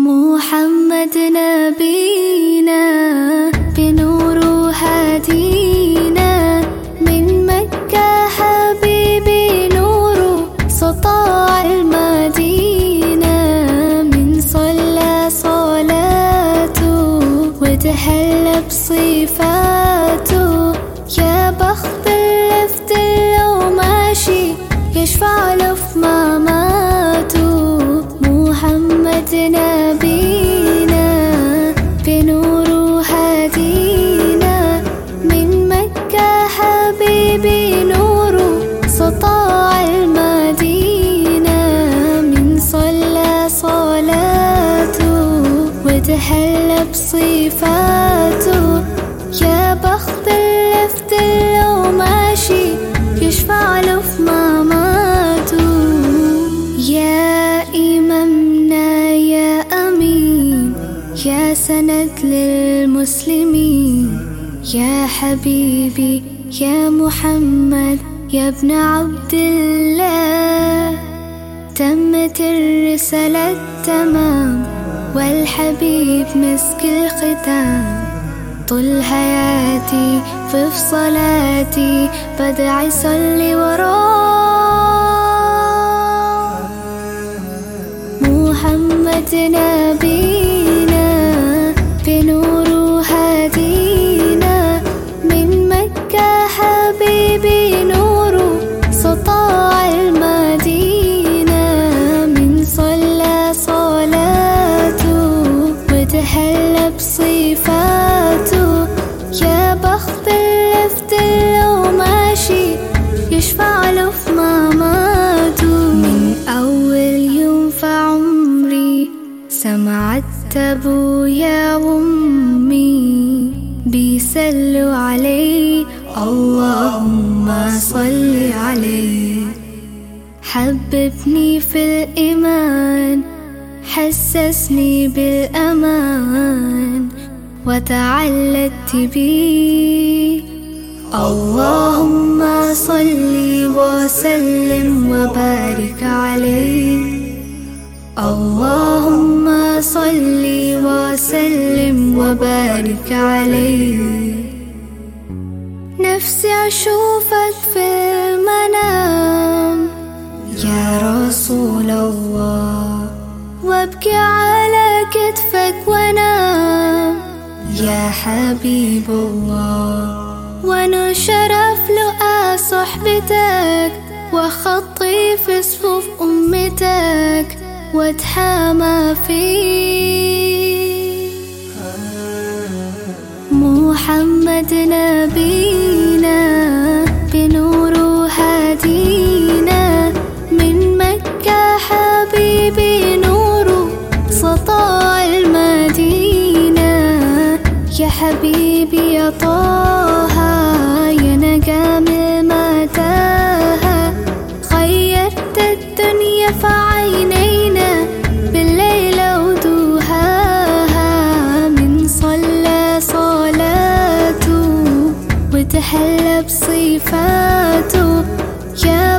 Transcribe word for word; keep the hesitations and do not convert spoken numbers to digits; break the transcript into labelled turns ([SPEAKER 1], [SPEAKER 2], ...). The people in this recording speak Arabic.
[SPEAKER 1] محمد نبينا بنور هدينا من مكة حبيبي نور سطاع المدينة من صلى صلاته وتهلى بصفاته يا بخت اللي في دله ماشي يشفع له في مماته محمد نبينا بنور هدينا من مكة حبيبي نور سطاع المدينة من صلى صلاته وتهلى بصفاته يا بخت اللي في دله ماشي يشفع له في مماته يا إمامنا يا أمين يا سند للمسلمين يا حبيبي يا محمد يا ابن عبد الله تمت الرسالة تمام والحبيب مسك الختام طول حياتي في صلاتي بدعي صلي وراه محمد نبينا بنور هدينا من مكة حبيبي نور سطاع المدينة من صلى صلاته وتهلى بصفاته يا بخت اللي في دله ماشي يشفع له في مماته من أول يوم في عمري سمعت أبويا وأمي بيسلوا علي اللهم صل عليه حببني في الإيمان حسسني بالأمان وتعلقت بيه اللهم صل وسلم وبارك عليه اللهم صل وسلم وبارك عليه نفسي أشوفك في المنام يا رسول الله وابكي على كتفك وانام يا حبيب الله وانا شرف لقى صحبتك وخطي في صفوف امتك واتحامى فيك محمد نبينا بنور هدينا من مكة حبيبي نور سطاع المدينة يا حبيبي يا طه يا نجم المتاهة غيرت الدنيا في عينينا بالليل ودوهاها من صلى صلاته وتهلى بصفاته يا